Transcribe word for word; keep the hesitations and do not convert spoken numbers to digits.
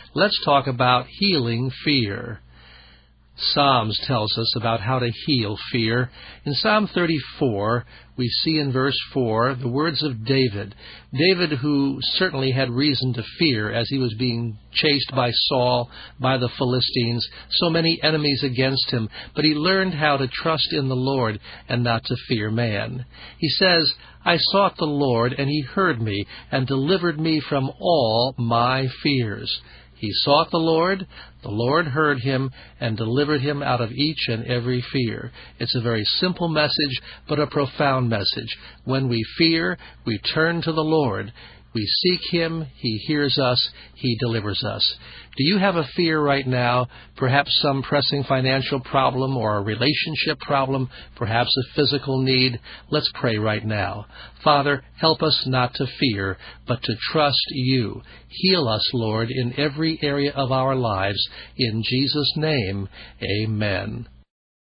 let's talk about healing fear. Psalms tells us about how to heal fear. In Psalm thirty-four, we see in verse four the words of David. David, who certainly had reason to fear as he was being chased by Saul, by the Philistines, so many enemies against him, but he learned how to trust in the Lord and not to fear man. He says, I sought the Lord, and he heard me, and delivered me from all my fears. He sought the Lord, the Lord heard him, and delivered him out of each and every fear. It's a very simple message, but a profound message. When we fear, we turn to the Lord. We seek him, he hears us, he delivers us. Do you have a fear right now? Perhaps some pressing financial problem or a relationship problem, perhaps a physical need? Let's pray right now. Father, help us not to fear, but to trust you. Heal us, Lord, in every area of our lives. In Jesus' name, amen.